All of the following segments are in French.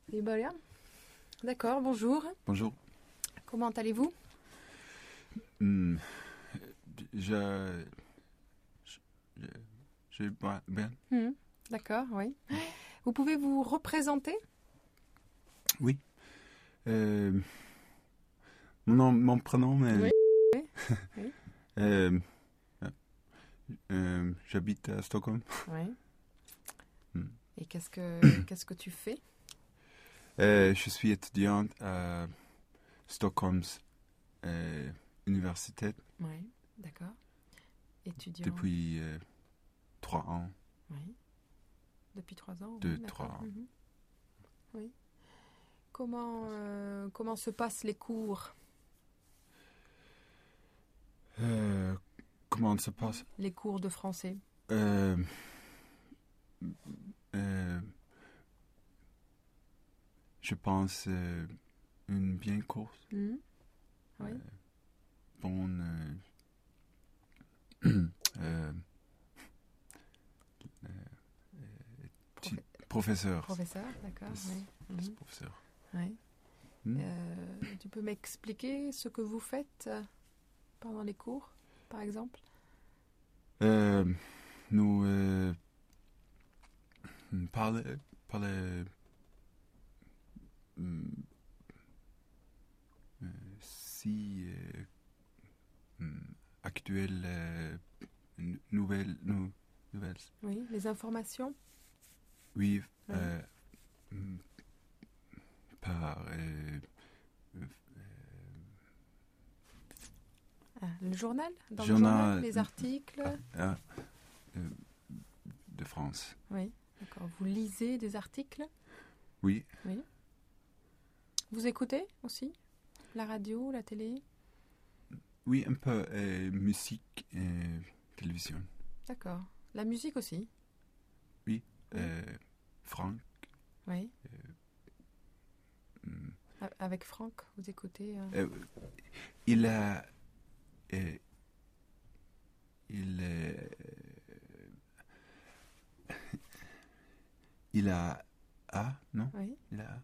Liboria. D'accord, bonjour. Bonjour. Comment allez-vous? Hmm, Je, je bien. D'accord, oui. Vous pouvez vous représenter? Oui. Mon nom, mon prénom, Oui. Oui. euh, j'habite à Stockholm. Oui. Hmm. Et qu'est-ce que tu fais? Je suis étudiante à Stockholms Université Oui, d'accord. Étudiant. depuis 3 ans. Oui. Depuis 3 ans. 2, Oui, 3 d'accord. ans. Oui. Comment se passent les cours? Comment ça passe? Les cours de français? Euh, euh, je pense une bien course. Oui. Bonne professeur. Professeur, d'accord. Oui. Professeur. Oui. Tu peux m'expliquer ce que vous faites pendant les cours, par exemple? Nous parlons si actuelles nouvelles. Oui, les informations? Oui, Oui. par Le journal? Dans le journal, journal, les articles? de France. Oui, d'accord. Vous lisez des articles? Oui. Oui. Vous écoutez aussi la radio, la télé? Oui, un peu musique et télévision. D'accord. La musique aussi? Oui. Oui. Franck. Oui. Avec Franck, vous écoutez Il a non? Oui. Il a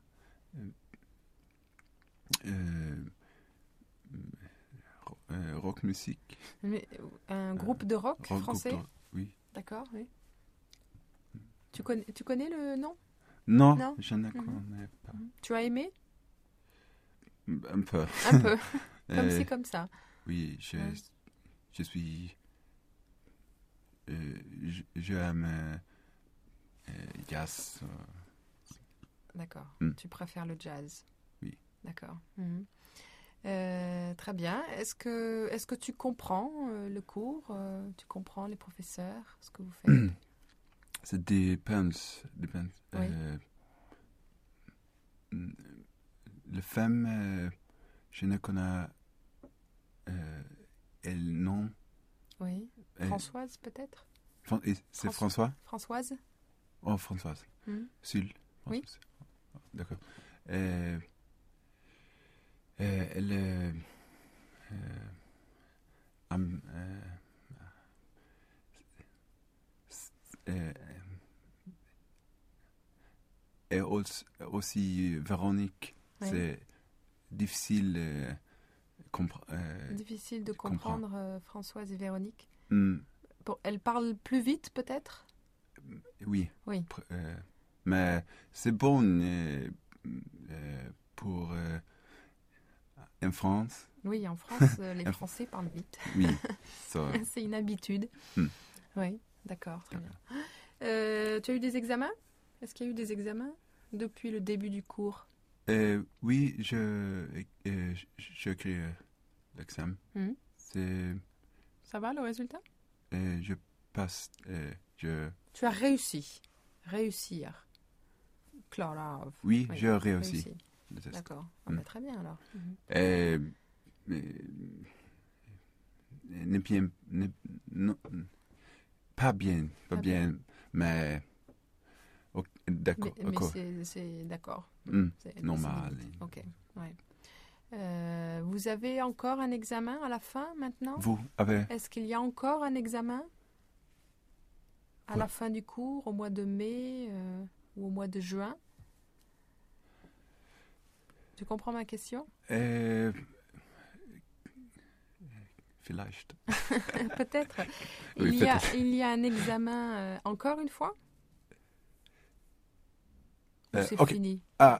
rock musique. Un groupe de rock français? Oui. D'accord, oui. Tu connais le nom? Non, Non. je ne connais pas. Tu as aimé? Un peu. Un peu. Comme c'est comme ça. Oui, je suis... j'aime jazz. D'accord. Tu préfères le jazz? Oui. D'accord. Très bien. Est-ce que tu comprends le cours? Tu comprends les professeurs, ce que vous faites? Ça dépend. Oui. Les femmes, je ne connais le nom. Oui. Françoise, peut-être? C'est François? Françoise? Oh, Françoise. Sul. Oui. D'accord. Elle et aussi Véronique. Oui. C'est difficile Difficile de comprendre Françoise et Véronique. Elle parle plus vite, peut-être? Oui. Oui. Mais c'est bon pour en France. Oui, en France, les Français parlent vite. Oui. C'est une habitude. Oui, d'accord, très bien. Tu as eu des examens? Est-ce qu'il y a eu des examens depuis le début du cours? Oui, j'écris l'examen. Ça va, le résultat? Je passe. Tu as réussi. Réussir. Clara. Oui, je réussis. D'accord. Très bien alors. Pas bien, mais d'accord. Mais c'est d'accord. C'est normal. Ok. Ouais. Vous avez encore un examen à la fin maintenant? Vous avez? Est-ce qu'il y a encore un examen à la fin du cours, au mois de mai ou au mois de juin? Tu comprends ma question? Vielleicht. Peut-être. Oui, peut-être. Il y a un examen encore une fois? Ou c'est Ok. fini? Ah,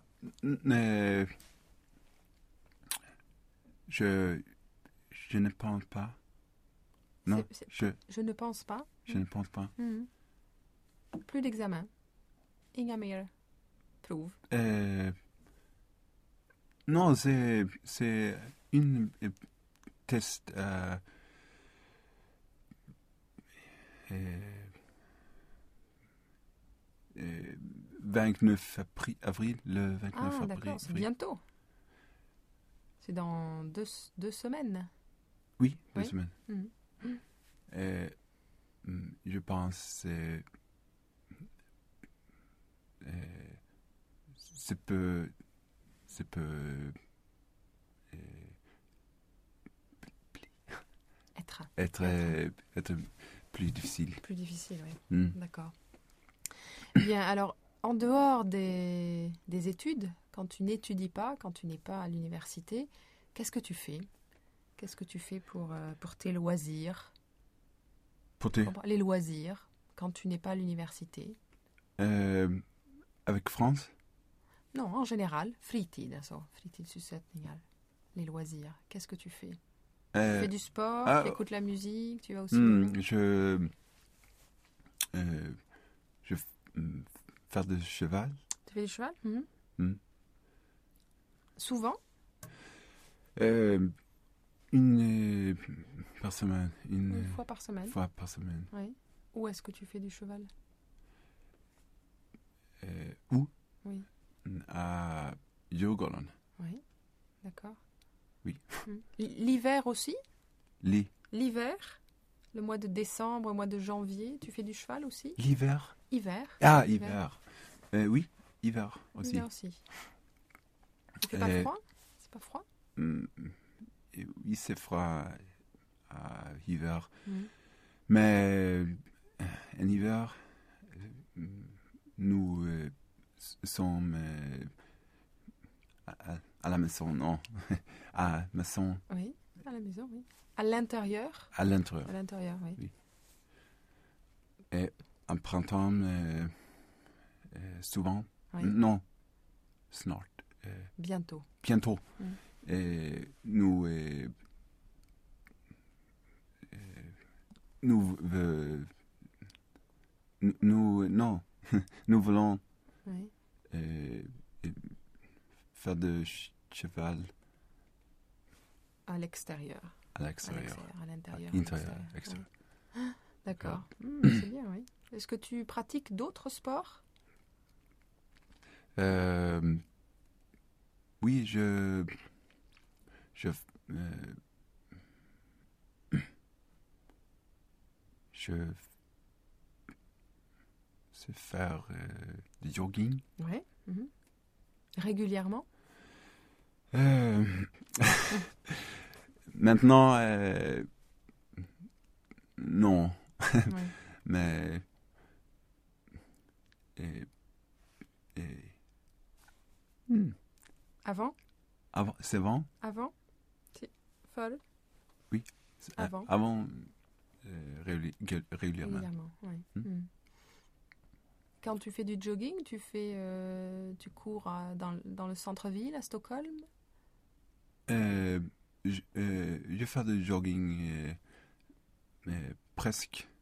je ne pense pas. Non, Je ne pense pas. je ne pense pas. Mhm. Plus d'examen. Inga mer prov. Non, c'est une test 29 avril, le 29 Ah, avril. d'accord, c'est bientôt. C'est dans deux semaines. Oui, 2 Oui. semaines. Mhm. Je pense c'est peu être plus difficile. Plus difficile, oui. Mm. D'accord. Bien, alors, en dehors des études, quand tu n'étudies pas, quand tu n'es pas à l'université, qu'est-ce que tu fais? Qu'est-ce que tu fais pour tes loisirs? Pour tes... Les loisirs, quand tu n'es pas à l'université? Avec France? Non, en général, fritid, alltså. Fritidssysselsättningar. Les loisirs. Qu'est-ce que tu fais? Tu fais du sport, tu écoutes la musique, tu vas aussi... Je faire du cheval. Tu fais du cheval? Souvent? Une par semaine. Une fois par semaine? Fois par semaine. Oui. Où est-ce que tu fais du cheval? Où? Oui. À Djurgården. Oui, d'accord. Oui. L'hiver aussi? L'hiver? Le mois de décembre, le mois de janvier, tu fais du cheval aussi? L'hiver? Hiver. Ah, hiver. Oui, hiver aussi. Hiver aussi. Il fait pas froid? C'est pas froid? Oui, c'est froid à hiver. Mais en hiver, nous sommes à la maison, non. À la maison. Oui, à la maison, oui. À l'intérieur? À l'intérieur. À l'intérieur, oui. Oui. Et en printemps, souvent. Oui. Non, snart. Bientôt. Bientôt. Et nous non, nous voulons Oui. faire de cheval à l'extérieur. À l'extérieur. À l'intérieur. Intérieur, extérieur. Oui. D'accord. C'est bien, oui. Est-ce que tu pratiques d'autres sports? Oui, je sais faire du jogging. Oui. Régulièrement? Maintenant, non. Oui. Mais Avant? C'est avant? Avant? C'est folle? Oui. Avant? Avant, régulièrement. Régulièrement, oui. Quand tu fais du jogging, tu cours dans le centre-ville à Stockholm? Je fais du jogging presque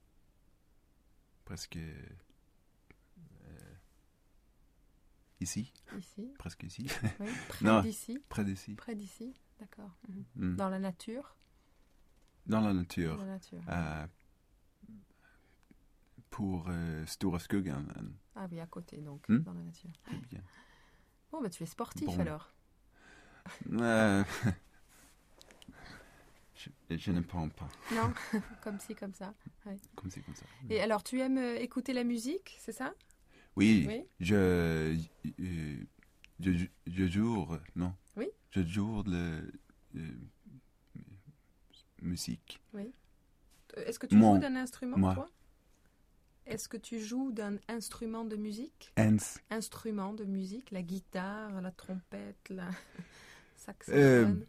ici. Ici? Presque ici. Oui, Non, d'ici? près d'ici. Près d'ici, d'accord. Dans la nature? Dans la nature. Dans la nature. Pour Stora Skuggan. Ah oui, à côté, donc, dans la nature. C'est bien. Bon, bah, tu es sportif Bon. alors. Je ne pense pas. Non, comme ci, comme ça. Ouais. Comme c'est comme ça. Et alors, tu aimes écouter la musique, c'est ça? Oui, Oui. Je joue, non? Oui. Je joue de musique. Oui. Est-ce que tu joues d'un instrument, toi? Est-ce que tu joues d'un instrument de musique? Ens. Instrument de musique, la guitare, la trompette, la saxophone,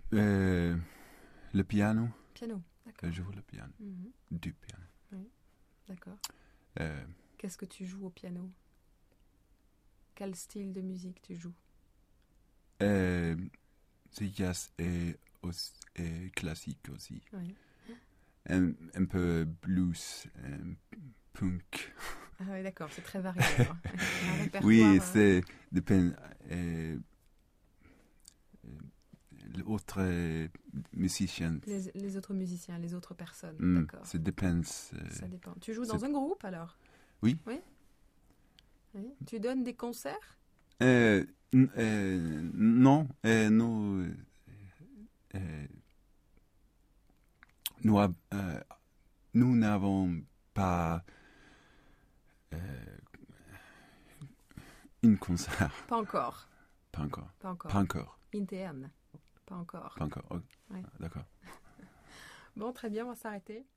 Le piano. piano. D'accord. Je joue le piano. Mhm. Du piano. D'accord. Euh, Qu'est-ce que tu joues au piano? Quel style de musique tu joues? c'est jazz et classique aussi. Oui. Un peu blues, punk. Ah oui, d'accord, c'est très varié. Alors. Un répertoire, Oui, c'est dépend. L'autre musicien. les autres musiciens, les autres personnes. D'accord. Ça dépend. Ça dépend. Tu joues dans un groupe alors? Oui. Oui. Oui. Tu donnes des concerts? Non, nous n'avons pas un concert. Pas encore. Pas encore. Pas encore. Pas encore. Interne. Pas encore. Pas encore. Oh, Ouais. d'accord. Bon, très bien, on va s'arrêter.